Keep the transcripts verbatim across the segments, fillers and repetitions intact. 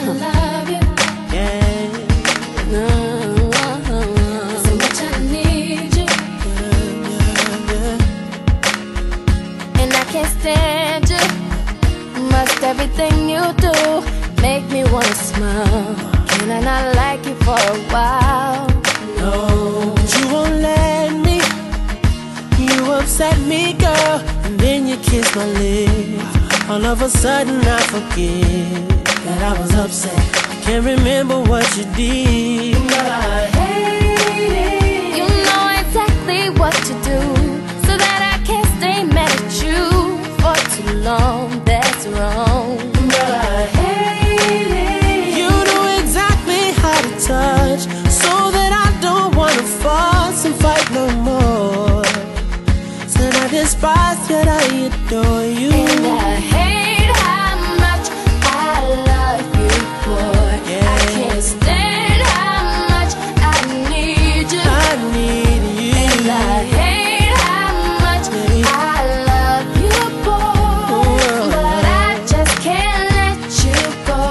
I love you. Yeah. No. So much I need you. Yeah, yeah. And I can't stand you. Must everything you do make me wanna smile. Can I not like you for a while? No, but you won't let me. You upset me, girl, and then you kiss my lips. All of a sudden I forget that I was upset. I can't remember what you did, but I hate it. You know exactly what to do, so that I can't stay mad at you for too long. That's wrong. But I hate it. You know exactly how to touch, so that I don't wanna fuss and fight no more. Said I despise, yet I adore you. And I hate how much I love you, boy. Yeah. I can't stand how much I need you. I need you. And I hate how much I love you, boy. But I just can't let you go.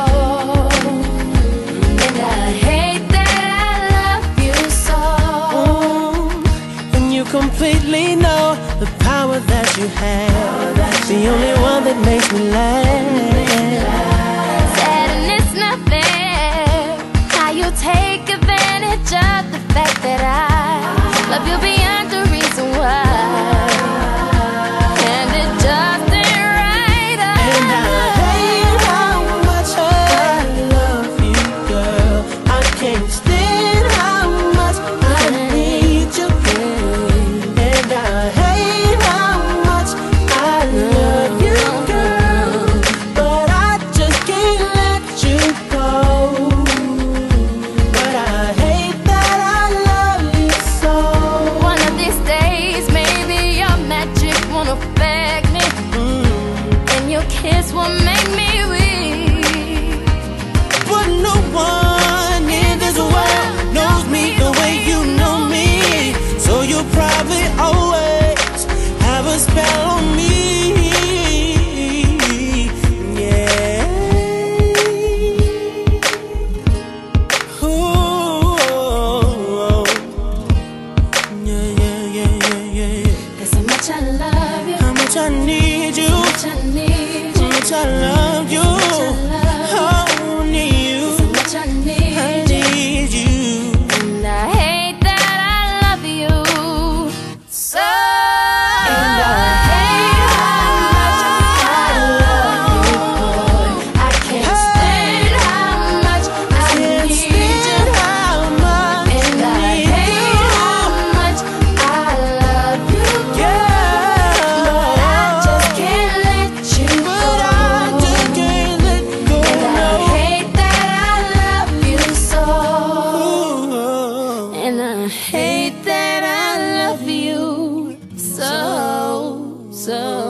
And I hate that I love you so. Mm, and you completely know the power that you have. The only one that makes me laugh. Said and it's not fair how you take advantage of the fact that I love you beyond the reason why. And it just ain't right. And I hate how much I love you, girl. I can't stand how much I need you. And I hate how much I love you, girl. But I just can't let you go. But I hate that I love you so. One of these days, maybe your magic won't affect me, and your kiss will make me weak. But no one in this world knows me the way you know me. So you'll probably always have a spell on me. Yeah. Ooh. Yeah, yeah, yeah, yeah, yeah. There's so much I love you, How much I need you. so much I need How you, much I love you. so much I love Oh, need you. you, so much I I need you. need you. And I hate that I love you so. And I hate how much I love you, boy. I can't stand how much I Can't need stand you. how much And I I need hate how much I love you, Yeah. but I just can't let you But I just go. can't let go. And I No. hate that I love you so. Ooh. And I hate that I love you so, so.